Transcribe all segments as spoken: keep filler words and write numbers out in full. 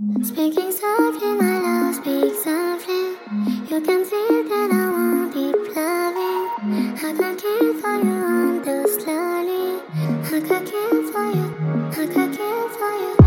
Speaking softly, my love, speak softly. You can see that I won't be loving. I could kill for you on the slowly. I could kill for you, I could kill for you.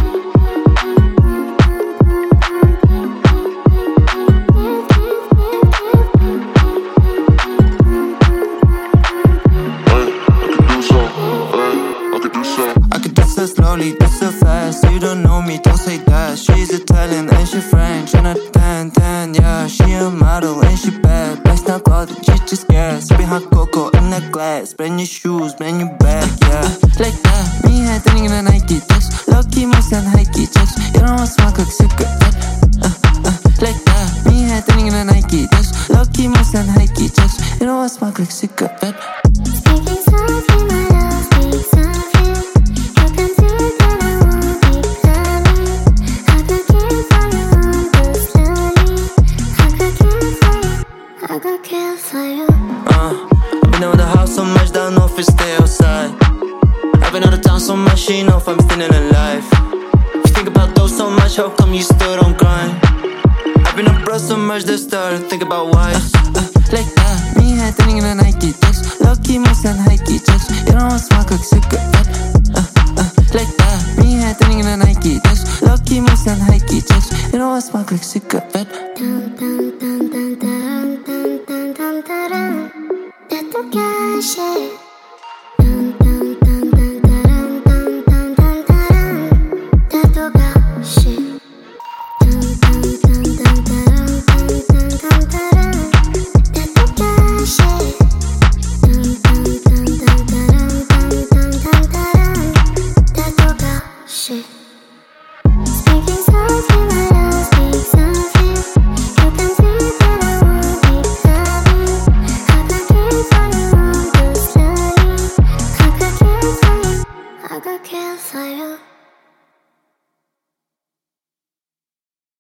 I could do so slowly, do so fast. You don't know me, don't say that. She's Italian and she French, and a tan tan, yeah. She a model and she bad. Best not called it, she just gas. Sipping hot cocoa in that glass. Brand new shoes, brand new bag, yeah. Like that, me had turning in a Nike text. Lucky most and hikey checks. You don't want smoke like cigarette. Uh, uh, like that, me had turning in a Nike text. Lucky most and hikey checks. You don't want smoke like cigarette. Speaking softly, my love, speak softly. You can see that I won't be loving. I could kill for you on the slowly. I could kill for you, I could kill for you. Uh, I've been out of the house so much that I know if I stay outside. I've been out of town so much, she know if I'm still alive. If you think about those so much, how come you still don't grind? I've been abroad so much that I started to think about why. uh, uh, Like that, me had turning in a Nike text. Lucky most and hikey checks. You don't want smoke like cigarette. uh, uh, Like that, me had turning in a Nike text. Lucky most and hikey checks. You don't want smoke like cigarette. Dun dun dun dun dun dun dun dun dun dun. That's the guy shit. Dun dun dun dun dun dun dun dun dun. That's the guy shit. Dun dun dun dun dun dun dun dun dun. That's the guy shit. Dun dun dun dun dun dun dun dun dun. That's the guy shit. Speaking softly, my love, speak softly. You can see that I won't be loving. I could kill for you on the slowly. I could kill for you, I could kill for you.